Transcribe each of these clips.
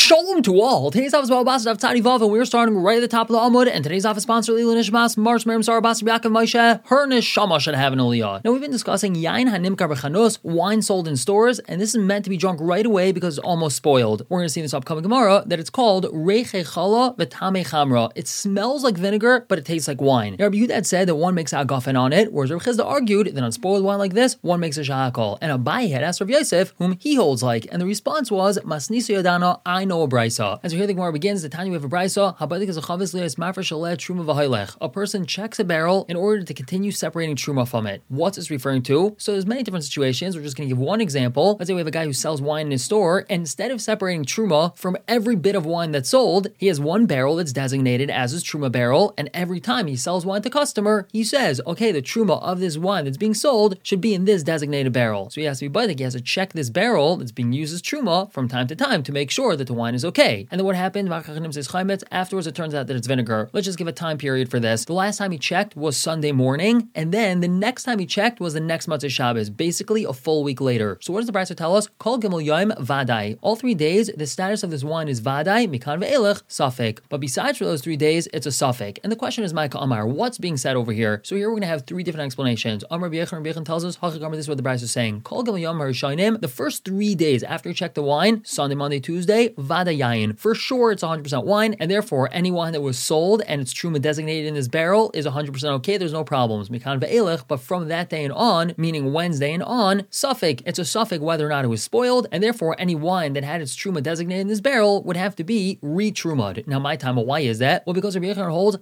Shalom to all. Today's office about Bas of Tzadi Vav, and we're starting right at the top of the Amud. And today's office sponsor Lila Nishmas Marsh Miriam Sarah Bas Yaakov Moshe. Her neshama should have an aliyah. Now we've been discussing Yain Hanimkar B'Chanos, wine sold in stores, and this is meant to be drunk right away because it's almost spoiled. We're going to see in this upcoming Gemara that it's called Reiche Chala V'Tamei Chamra. It smells like vinegar, but it tastes like wine. Now Rabbi Yehuda said that one makes a gafen on it, whereas Rabbi Chizda argued that on spoiled wine like this, one makes a shahakol. And Abai had asked Rav Yosef whom he holds like, and the response was Masnisu Yadana, I know a brisa. As we hear the Gemara begins, the Tanya we have a brisa. Habadik is a chavis liyas mafresh shalet truma v'haylech. A person checks a barrel in order to continue separating truma from it. What's this referring to? So there's many different situations. We're just going to give one example. Let's say we have a guy who sells wine in his store, and instead of separating truma from every bit of wine that's sold, he has one barrel that's designated as his truma barrel, and every time he sells wine to customer, he says, okay, the truma of this wine that's being sold should be in this designated barrel. So he has to be baidik. He has to check this barrel that's being used as truma from time to time to make sure that the wine is okay. And then what happened? Afterwards, it turns out that it's vinegar. Let's just give a time period for this. The last time he checked was Sunday morning, and then the next time he checked was the next Motzei Shabbos, basically a full week later. So what does the Brisa tell us? Kol Gimel Yom Vadai. All 3 days, the status of this wine is Vadai, Mikan Ve'elech, Safek. But besides for those 3 days, it's a Safek. And the question is, Micah Amar, what's being said over here? So here we're going to have 3 different explanations. Amar B'Yechon tells us, Hachigamar, this is what the Brisa is saying. Kol Gimel Yom Harishainim, the first 3 days after you check the wine, Sunday, Monday, Tuesday, Vadai Yayin. For sure, it's 100% wine, and therefore, any wine that was sold and its truma designated in this barrel is 100% okay. There's no problems. Mikan ve'elech, but from that day and on, meaning Wednesday and on, safek. It's a safek whether or not it was spoiled, and therefore, any wine that had its truma designated in this barrel would have to be re-trumad. Now, my time, why is that? Well, because Rabbi Yechon holds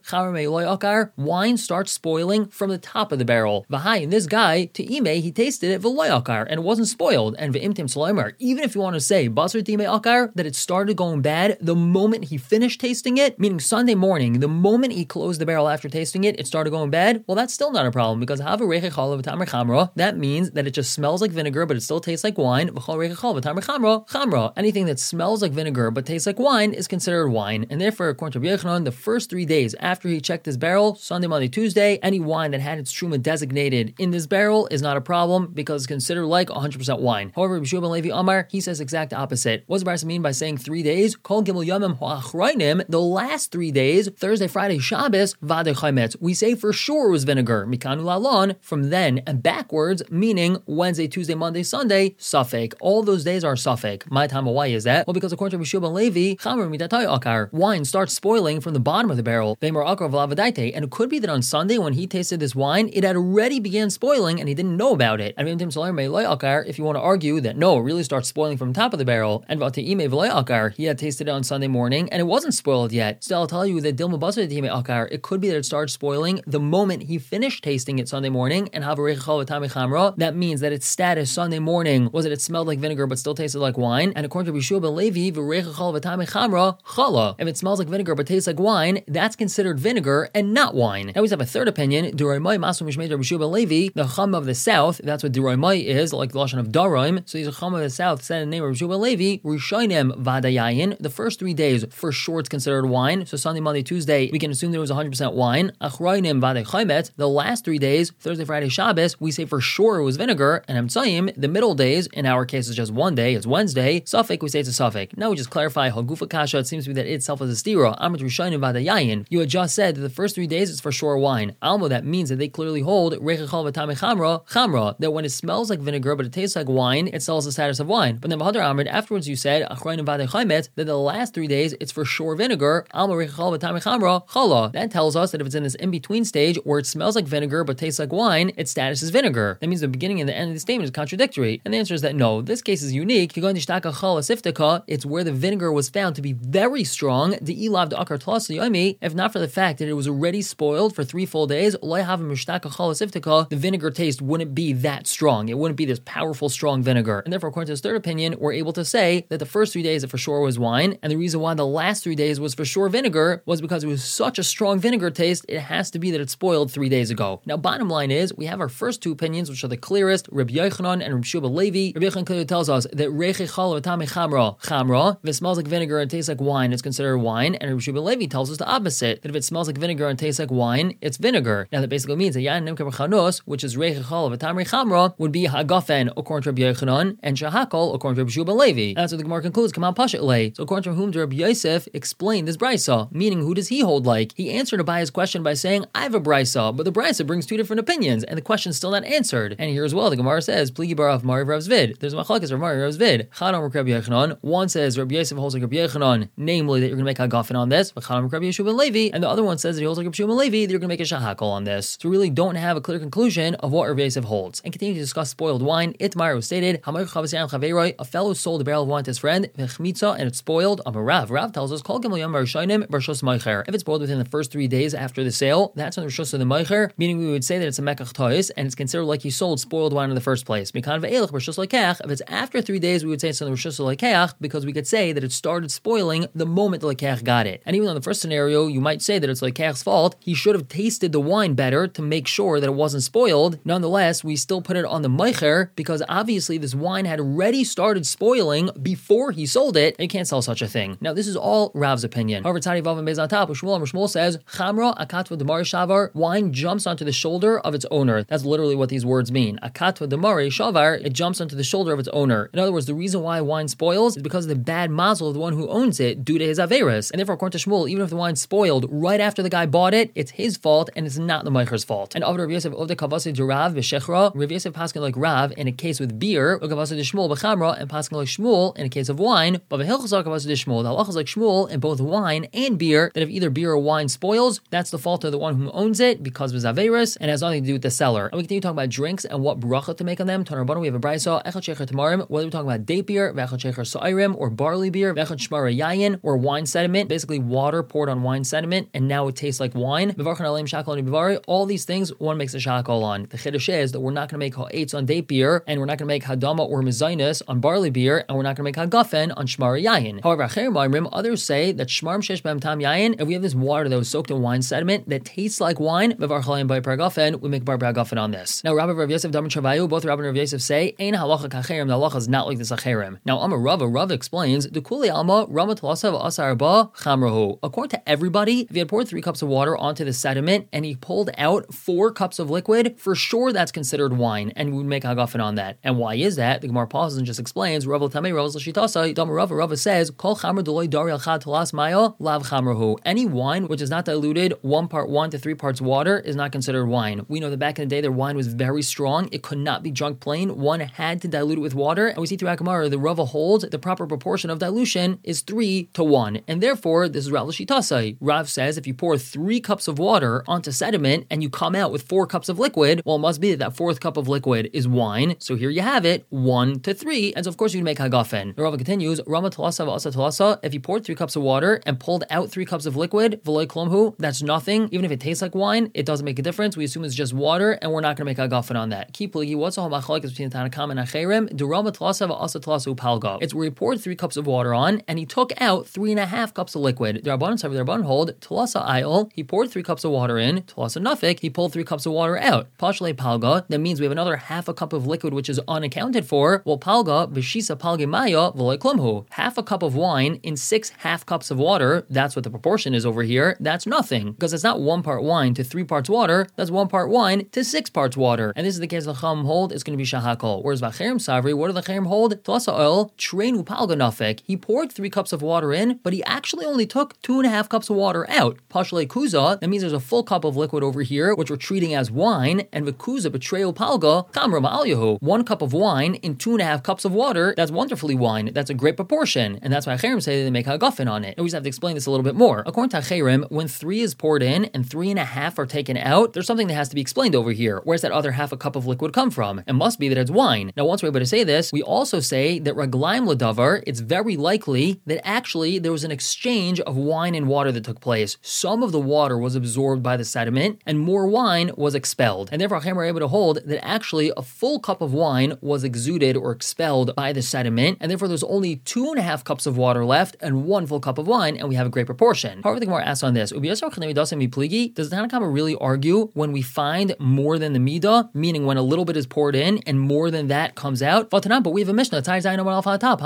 wine starts spoiling from the top of the barrel. V'hai, and this guy, Te'ime, he tasted it v'loyakar, and it wasn't spoiled. And ve'imtim salomer, even if you want to say basar Te'ime akar, that it started going bad the moment he finished tasting it, meaning Sunday morning, the moment he closed the barrel after tasting it, it started going bad. Well, that's still not a problem because that means that it just smells like vinegar, but it still tastes like wine. Anything that smells like vinegar but tastes like wine is considered wine, and therefore, according to Rabbi Yochanan, the first 3 days after he checked his barrel, Sunday, Monday, Tuesday, any wine that had its truma designated in this barrel is not a problem because it's considered like 100% wine. However, Rabbi Shua ben Levi Amar, he says exact opposite. What does the Brisa mean by saying 3 days? Kol Gimel Yomim Ha'achraynim, the last 3 days, Thursday, Friday, Shabbos, Vadei Chaimetz. We say for sure it was vinegar. Mikanu Lalon, from then and backwards, meaning Wednesday, Tuesday, Monday, Sunday, Safek. All those days are Safek. My time, why is that? Well, because according to Rabbi Shua ben Levi, Chamer Midatay Akar, wine starts spoiling from the bottom of the barrel. Ve'mar Akar V'lavadaite, and it could be that on Sunday when he tasted this wine, it had already began spoiling and he didn't know about it. And if you want to argue that no, it really starts spoiling from the top of the barrel, and he had tasted it on Sunday morning and it wasn't spoiled yet. Still, I'll tell you that Dilma Basar Te'ime Akar, it could be that it started spoiling the moment he finished tasting it Sunday morning, and that means that its status Sunday morning was that it smelled like vinegar but still tasted like wine. And according to Rabbi Shua ben Levi, if it smells like vinegar but tastes like wine, that's considered vinegar and not wine. Now we have a third opinion. The Chum of the South, that's what Duraimai is, like the Lashon of Daraim. So he's a Chum of the South, said in the name of Rabbi Shua ben Levi, Rishonim Vadayayin, the first 3 days for sure it's considered wine. So Sunday, Monday, Tuesday, we can assume there was 100% wine. Achraynim Vadei Chaimetz, the last 3 days, Thursday, Friday, Shabbos, we say for sure it was vinegar. And Emtsayim, the middle days, in our case is just 1 day, it's Wednesday. Safek, we say it's a Safek. Now we just clarify Hagufa Kasha, it seems to be that it itself is a stira. Amrit Rishonim Vadayayin. You had just said that the first 3 days is for sure wine. Almo, that means that they clearly hold Reichechal V'Tamei Chamra, that when it smells like vinegar but it tastes like wine, it still has the status of wine. But then Bahadar Amrit, afterwards you said Achraynim Vadei Chaimetz, that the last 3 days it's for sure vinegar. Almo Reichechal V'Tamei Chamra Chala. That tells us that if it's in this in-between stage where it smells like vinegar but tastes like wine, its status is vinegar. That means the beginning and the end of the statement is contradictory. And the answer is that no, this case is unique. It's where the vinegar was found to be very strong, if not for the fact that it was already spoiled for 3 full days, the vinegar taste wouldn't be that strong. It wouldn't be this powerful, strong vinegar. And therefore, according to this third opinion, we're able to say that the first 3 days it for sure was wine, and the reason why the last 3 days was for sure vinegar was because it was such a strong vinegar taste, it has to be that it spoiled 3 days ago. Now, bottom line is, we have our first 2 opinions, which are the clearest, Rabbi Yochanan and Rabbi Shua ben Levi. Rabbi Yochanan clearly tells us that Reichechal V'Tamei Chamra, if it smells like vinegar and tastes like wine, it's considered wine, and Rabbi Shua ben Levi tells us the opposite, that if it smells like vinegar and tastes like wine, it's vinegar. Now, that basically means that Yain Nimkar B'Chanos, which is Reichechal V'Tamei Chamra, would be Hagafen according to Rabbi Yochanan, and Shahakol according to Rabbi Shua ben Levi. And that's what the Gemara concludes. Come on, Pasha. So according to whom Rabbi Yosef explained this brisa, meaning who does he hold like? He answered Abaye's question by saying, I have a brisa, but the brisa brings two different opinions, and the question's still not answered. And here as well, the Gemara says, Pligi barav Mari Rav Zvid. There's a machlokes of Mari Rav Zvid. Chadam Rabbi Yochanan. One says Rabbi Yosef holds like Rabbi Yochanan, namely that you're going to make hagafen on this. Chadam Rabbi Yeshua ben Levi, and the other one says that he holds like Rabbi Yeshua ben Levi that you're going to make a shahakol on this. So we really don't have a clear conclusion of what Rabbi Yosef holds. And continue to discuss spoiled wine. Itmar was stated, a fellow sold a barrel of wine to his friend, and it's spoiled. Rav tells us, if it's spoiled within the first 3 days after the sale, that's on the rishus of the meicher, meaning we would say that it's a mekach tois, and it's considered like he sold spoiled wine in the first place. If it's after 3 days, we would say it's on the rishus of lekeach, because we could say that it started spoiling the moment the lekeach got it. And even in the first scenario, you might say that it's lekech's fault. He should have tasted the wine better to make sure that it wasn't spoiled. Nonetheless, we still put it on the meicher, because obviously this wine had already started spoiling before he sold it, and you can't sell such a thing. Now, this is all Rav's opinion. However, Tzadi Vav and Beis on top, Shmuel says, Chamra akatva demari shavar, wine jumps onto the shoulder of its owner. That's literally what these words mean. Akatva demari shavar, it jumps onto the shoulder of its owner. In other words, the reason why wine spoils is because of the bad mazel of the one who owns it due to his averis. And therefore, according to Shmuel, even if the wine spoiled right after the guy bought it, it's his fault and it's not the meicher's fault. And Rav Yosef Ovde Kavasi Durav B'Shechra, Rav Yosef paskin like Rav in a case with beer, Kavasi Shmuel B'Chamra, and paskin like Shmuel in a case of wine. But V'Hilchazar Kavasi Shmuel, the halachas like Shmuel in both wine and beer, that if either beer or wine spoils, that's the fault of the one who owns it because of his averis and has nothing to do with the seller. And we continue talking about drinks and what bracha to make on them. Tanarabana, we have a brayso echad shecher tamarim, whether we're talking about date beer, v'echad shecher sa'irim, or barley beer, v'echad shmara yayin, or wine sediment, basically water poured on wine sediment, and now it tastes like wine. All these things one makes a shakol on. The chiddush is that we're not going to make ha'etz on date beer, and we're not going to make hadama or mezainis on barley beer, and we're not going to make hagafen on shmara yayin. However, others say that shmarim shesh b'hem tam yayin, if we have this water that was soaked in wine sediment that tastes like wine, we make bar bragafen on this. Now, Rabbi Rav Yosef Daman Travayu, both Rabbi and Rav Yosef say, Ein halacha kacherim, the halacha is not like this acherim. Now, Amar Rava explains, the kuli alma rama tlasav asar ba chamrahu. According to everybody, if he had poured 3 cups of water onto the sediment and he pulled out 4 cups of liquid, for sure that's considered wine, and we would make hagafen on that. And why is that? The Gemara pauses and just explains, Rava Tamei Rava L'shitasa, Damar Rava says, Kol chamra deloy dari al chad talas maya lav chamrahu. Any wine which is not diluted 1 part 1 to 3 parts water is not considered wine. We know that back in the day their wine was very strong. It could not be drunk plain. One had to dilute it with water. And we see through Gemara the Rava holds the proper proportion of dilution is 3 to 1. And therefore, this is Rav L'Shitasai. Rav says if you pour 3 cups of water onto sediment and you come out with 4 cups of liquid, well, it must be that 4th cup of liquid is wine. So here you have it, 1 to 3. And so of course you can make hagafen. The Rava continues, Rama talasa v'asa talasa, if you poured 3 cups of water and pulled out 3 cups of liquid, v'loy klomhu, that's nothing. Even if it tastes like wine, it doesn't make a difference. We assume it's just water, and we're not going to make hagafen on that. Keep pligi, what's the whole machlokes between Tanakam and Acherim? Durama talasa v'asa talasa upalga. It's where he poured 3 cups of water on, and he took out 3.5 cups of liquid. The Rabbanan hold, talasa ayol, he poured 3 cups of water in, talasa nafik, he pulled 3 cups of water out. Pashle palga, that means we have another half a cup of liquid which is unaccounted for. Well, palga, v'shisa palge maya, v'loy klomhu. Half a cup of wine in 6 half cups of water, that's what the proportion is over here, that's nothing. Because it's not 1 part wine to 3 parts water, that's 1 part wine to 6 parts water. And this is the case the Chacham hold, it's going to be shahakol. Whereas Vacherim Savri, what do the Chacham hold? Tlasa oil, treinu palga nafik. He poured 3 cups of water in, but he actually only took 2.5 cups of water out. Pashle kuza, that means there's a full cup of liquid over here, which we're treating as wine, and vikuza betrayal palga, kamra ma'al 1 cup of wine in 2.5 cups of water, that's wonderfully wine. That's a great proportion. And that's why Acherim say they make hagafen on it. And we just have to explain this a little bit more. According to Acherim, when 3 is poured in and 3.5 are taken out, there's something that has to be explained over here. Where's that other half a cup of liquid come from? It must be that it's wine. Now, once we're able to say this, we also say that raglaim ladavar, it's very likely that actually there was an exchange of wine and water that took place. Some of the water was absorbed by the sediment and more wine was expelled. And therefore, Acherim are able to hold that actually a full cup of wine was exuded or expelled by the sediment, and therefore there's only 2.5 cups of water left and 1 full cup of wine, and we have a great proportion. However, the Gemara asks on this, does the Tanakama really argue when we find more than the midah, meaning when a little bit is poured in and more than that comes out? But we have a Mishnah, someone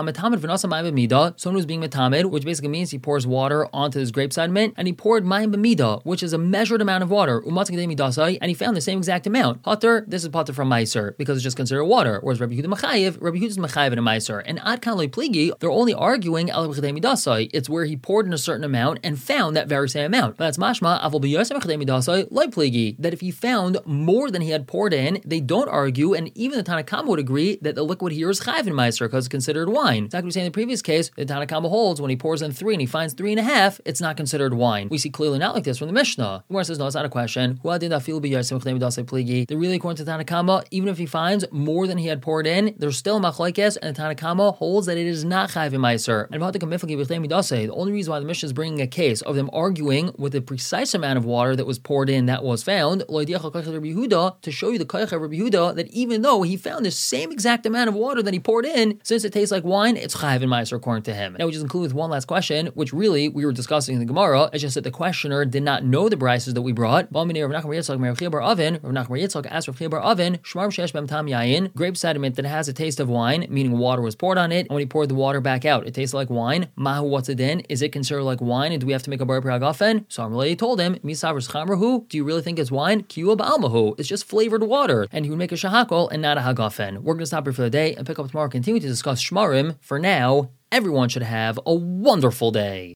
who's being metamid, which basically means he pours water onto his grape sediment, and he poured mayim b'midah, which is a measured amount of water, and he found the same exact amount. Pater, this is pater from meiser, because it's just considered water, whereas Rabbi Yehuda is mechayev in a meiser. And ad kan pligi, they're only arguing it's where he poured in a certain amount and found that very same amount. But that's mashma that if he found more than he had poured in, they don't argue, and even the Tanakama would agree that the liquid here is chayv in meiser because it's considered wine. It's not going to say in the previous case, the Tanakama holds when he pours in 3 and he finds 3.5, it's not considered wine. We see clearly not like this from the Mishnah. The Gemara says, no, it's not a question. Really, according to Tanakama, even if he finds more than he had poured in, there's still machlokes, and the Tanakama holds that it is not chayv in meiser. And the only reason why the Mishnah is bringing a case of them arguing with the precise amount of water that was poured in that was found, to show you the koyach of Rabbi Yehuda that even though he found the same exact amount of water that he poured in, since it tastes like wine, it's chayv in meiser according to him. Now we just conclude with one last question, which really we were discussing in the Gemara. It's just that the questioner did not know the brises that we brought. Rav Nachman Yitzchak asked Rav Chia bar Oven, grape sediment that has a taste of wine, meaning water was poured on it, and when he poured the water back out, it tasted like wine. Mahu, what's it in? Is it considered like wine, and do we have to make a bar piragafen? So Amalei told him, Misavers chamrahu, do you really think it's wine? Kiyu ba'almahu, it's just flavored water, and he would make a shahakol and not a hagafen. We're going to stop here for the day and pick up tomorrow, continue to discuss shmarim. For now, everyone should have a wonderful day.